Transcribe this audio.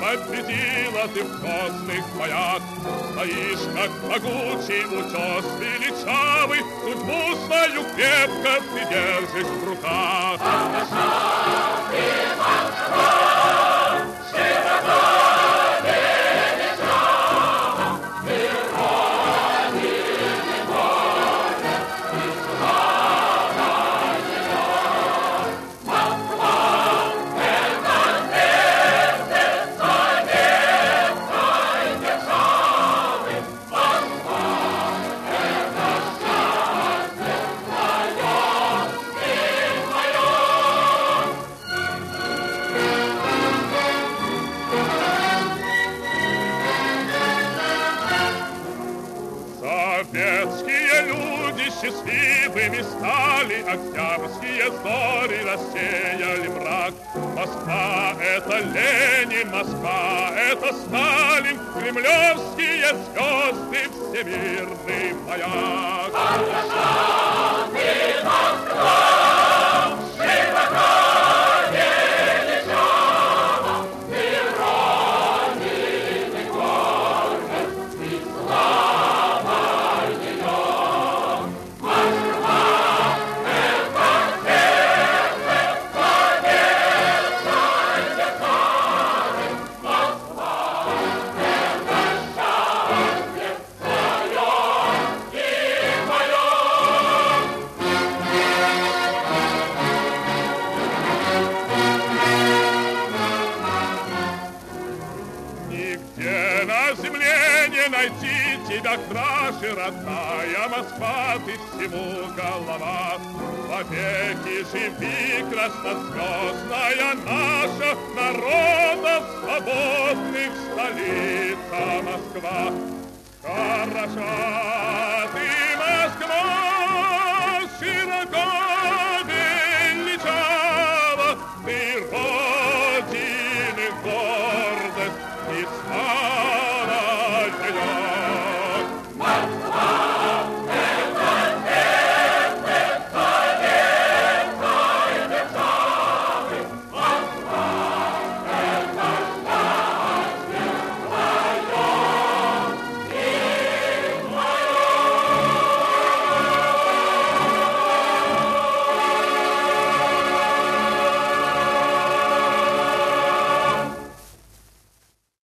победила ты в грозных боях. Стоишь, как могучий утес величавый, судьбу свою крепко ты держишь в руках. Хороша ты, Москва, широка величава, ты родины город, и слава ее. Москва — это сердце советской державы. Москва — это счастье твое, сын мое. Советские люди счастливыми стали, октябрьские зори рассеяли мрак. Москва — это Ленин, Москва — это Сталин, кремлевские звезды, всемирный маяк. Хороша ты, Москва, широка величава, ты родины город, и слава ее. Москва — это сердце советской державы. Москва — это счастье твое и мое. Нигде на земле не найти тебя краше, родная Москва, ты всему голова. Вовеки живи, краснозвездная наша, народов свободных столица Москва. Хороша ты, Москва, широко величава, ты родины гордость и слава.